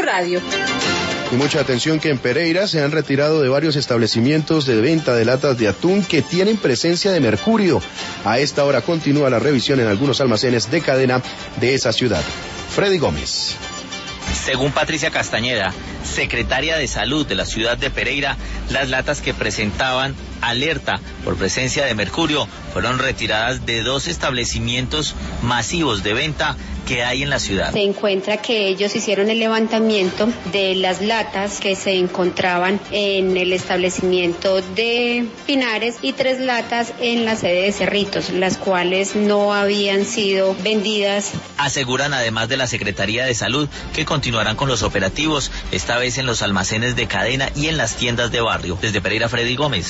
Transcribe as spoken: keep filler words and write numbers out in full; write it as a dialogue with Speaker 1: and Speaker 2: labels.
Speaker 1: Radio.
Speaker 2: Y mucha atención que en Pereira se han retirado de varios establecimientos de venta de latas de atún que tienen presencia de mercurio. A esta hora continúa la revisión en algunos almacenes de cadena de esa ciudad. Freddy Gómez.
Speaker 3: Según Patricia Castañeda, secretaria de Salud de la ciudad de Pereira, las latas que presentaban alerta por presencia de mercurio fueron retiradas de dos establecimientos masivos de venta que hay en la ciudad.
Speaker 4: Se encuentra que ellos hicieron el levantamiento de las latas que se encontraban en el establecimiento de Pinares y tres latas en la sede de Cerritos, las cuales no habían sido vendidas.
Speaker 3: Aseguran además de la Secretaría de Salud que continuarán con los operativos, esta vez en los almacenes de cadena y en las tiendas de barrio. Desde Pereira, Freddy Gómez.